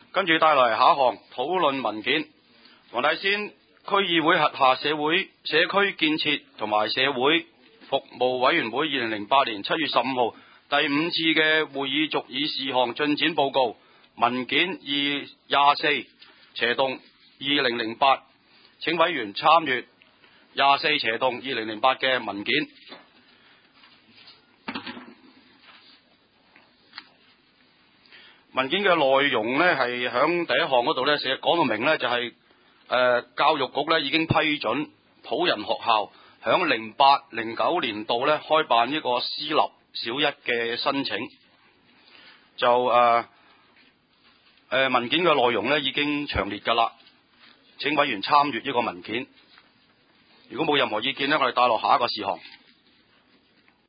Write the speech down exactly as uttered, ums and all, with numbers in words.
跟住帶來下一項討論文件，黃大仙區議會轄下社會社區建設同埋社會服務委員會二零零八年七月十五號第五次嘅會議續議事項進展報告文件二廿四斜動二零零八，請委員參閱廿四斜動二零零八嘅文件。文件嘅內容呢，係響第一項嗰度呢寫講到明呢，就係、是、誒、呃、教育局呢已經批准普仁學校響零八零九年度呢開辦呢個私立小一嘅申請。就誒誒、呃呃、文件嘅內容呢已經詳列㗎啦，請委員參閱呢個文件。如果冇任何意見呢，我哋帶落下一個事項。